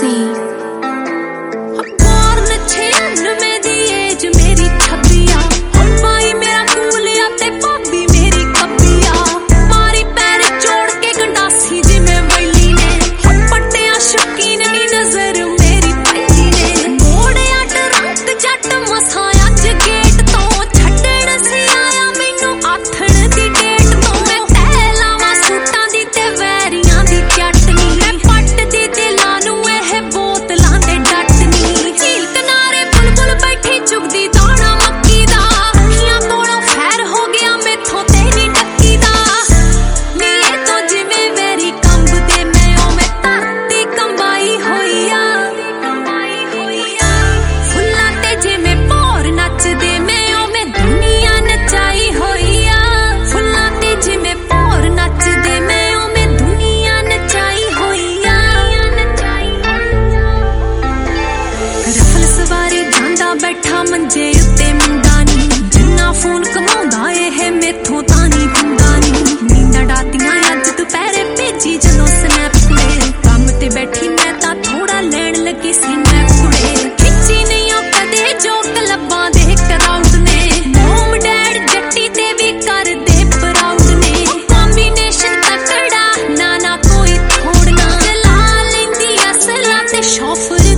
me. Born 96 ਦੀ age ਮੇਰੀ 26 ਆ, ਭਾਈ ਮੇਰਾ ਕੂਲਿਆ ਤੇ ਭਾਬੀ ਮੇਰੀ ਕੱਬੀ ਆ। ਮਾਰੀ ਪੈਰ ਜੋੜ ਕੇ ਗੰਡਾਸੀ ਜਿਵੇਂ ਵੈਲੀ ਨੇ, ਪੱਟਿਆ ਸ਼ੌਕੀਨ ਨੀ ਨਜ਼ਰ ਮੇਰੀ ਪਹਿਲੀ ਨੇ। ਮੋੜਿਆ ਟਰੰਕ ਜੱਟ ਮਸਾਂ ਅੱਜ ਗੇਟ ਤੋਂ, ਛੱਡਣ ਸੀ ਆਇਆ ਮੈਨੂੰ ਆਥਣ ਦੀ ਡੇਟ ਤੋਂ। ਮੈਂ ਤਹਿ ਲਾਵਾਂ ਸੂਟਾਂ ਦੀ ਤੇ ਵੈਰੀਆਂ ਦੀ ਚਟਨੀ, ਮੈਂ ਪੱਟਦੀ ਦਿਲਾਂ ਨੂੰ ਇਹ ਬੋਤਲਾਂ ਤੇ ਡੱਟਨੀ। ਝੀਲ ਕਿਨਾਰੇ ਬੁਲਬੁਲ ਬੈਠੀ ਚੁਗਦੀ ਦਾਣਾ ਮੱਕੀ ਦਾ, ਅੱਖੀਆਂ ਕੋਲੋਂ ਖੈਰ ਹੋ ਗਿਆ ਮੈਥੋਂ ਤੇ ਨਹੀਂ ਟੱਕੀ ਦਾ। ਨੀ ਇਹ ਤੋਂ ਜਿਵੇਂ ਵੈਰੀ ਕੰਬਦੇ ਮੈਂ ਉਵੇਂ ਧਰਤੀ ਕੰਬਾਈ ਹੋਈ ਆ। ਫੁੱਲਾਂ ਤੇ ਜਿਵੇਂ ਭੌਰ ਨੱਚਦੇ ਮੈਂ ਉਵੇਂ ਦੁਨੀਆ ਨਚਾਈ ਹੋਈ ਆ। ਫੁੱਲਾਂ ਤੇ ਜਿਵੇਂ ਭੌਰ ਨੱਚਦੇ ਮੈਂ ਉਵੇਂ ਦੁਨੀਆ ਨਚਾਈ ਹੋਈ ਆ। ਰਫਲ ਸਵਾਰੀ ਜਾਂਦਾ ਬੈਠਾ ਮੰਜੇ ਉੱਤੇ ਮੁੰਡਾ ਨੀ, ਜਿੰਨਾ ਫੋਨ ਕਮਾਉਂਦਾ ਇਹ ਮੈਥੋਂ ਤਾਂ ਨਹੀਂ ਹੁੰਦਾ ਨੀ। ਨੀਂਦਾਂ ਡਾਤੀਆਂ ਅੱਜ ਦੁਪਹਿਰੇ ਭੇਜੀ ਜਦੋਂ ਸਨੈਪ ਕੁੜੇ, ਕੰਮ ਤੇ ਬੈਠੀ ਮੈਂ ਤਾਂ ਥੋੜਾ ਲੈਣ ਲੱਗੀ ਸੀ ਮੈਂ ਕੁੜੇ। ਖਿੱਚੀ ਨਹੀਂ ਉਹ ਕਦੇ ਜੋ ਕਲੱਬਾਂ ਦੇ ਕਰਾਊਡ ਨੇ, ਮੋਮ ਡੈਡ ਜੱਟੀ ਤੇ ਵੀ ਕਰਦੇ ਪ੍ਰਾਊਡ ਨੇ। ਕੰਬੀਨੇਸ਼ਨ ਤਕੜਾ ਨਾ ਕੋਈ ਥੋੜਨਾ, ਚਲਾ ਲੈਂਦੀ ਅਸਲਾ ਤੇ ਸ਼ੌਫਰ